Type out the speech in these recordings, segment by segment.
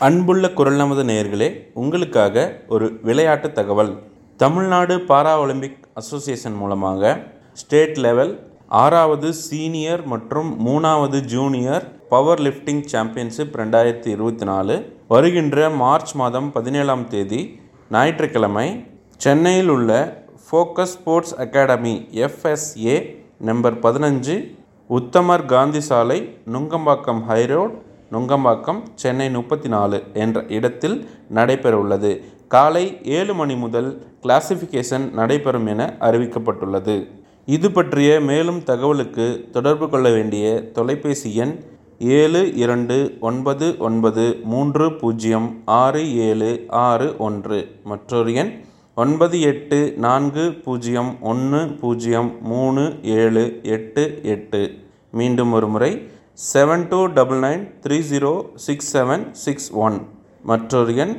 அன்புள்ள குரல் நமது நேயர்களே, உங்களுக்காக ஒரு விளையாட்டு தகவல். தமிழ்நாடு பாரா ஒலிம்பிக் அசோசியேஷன் மூலமாக ஸ்டேட் லெவல் 6வது சீனியர் மற்றும் 3வது ஜூனியர் பவர் லிஃப்டிங் சாம்பியன்ஷிப் 2024 வருகின்ற மார்ச் மாதம் 17ஆம் தேதி ஞாயிற்றுக்கிழமை சென்னையில் உள்ள focus sports academy FSA number 15 Uthamar Gandhi சாலை, நுங்கம்பாக்கம் ஹைரோட், நுங்கம்பாக்கம், சென்னை 34 என்ற இடத்தில் நடைபெறவுள்ளது. காலை 7 மணி முதல் கிளாசிஃபிகேஷன் நடைபெறும் என அறிவிக்கப்பட்டுள்ளது. இது பற்றிய மேலும் தகவலுக்கு தொடர்பு கொள்ள வேண்டிய தொலைபேசி எண் 7295306761, மற்றொரு எண் 9840103788. மீண்டும் ஒரு முறை 7299306761, மற்றொரு எண்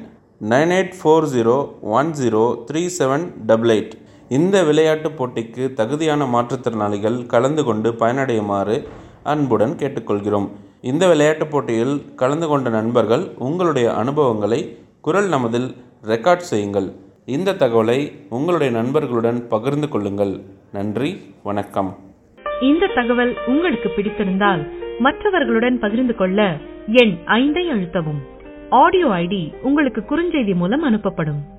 9840103788. இந்த விளையாட்டுப் போட்டிக்கு தகுதியான மாற்றுத்திறனாளிகள் கலந்து கொண்டு பயனடையுமாறு அன்புடன் கேட்டுக்கொள்கிறோம். இந்த விளையாட்டுப் போட்டியில் கலந்து கொண்ட நண்பர்கள் உங்களுடைய அனுபவங்களை குரல் நமதில் ரெக்கார்ட் செய்யுங்கள். இந்த தகவலை உங்களுடைய நண்பர்களுடன் பகிர்ந்து கொள்ளுங்கள். நன்றி, வணக்கம். இந்த தகவல் உங்களுக்கு பிடித்திருந்தால் மற்றவர்களுடன் பகிர்ந்து கொள்ள எண் 5 அழுத்தவும். ஆடியோ ஐடி உங்களுக்கு குறுஞ்செய்தி மூலம் அனுப்பப்படும்.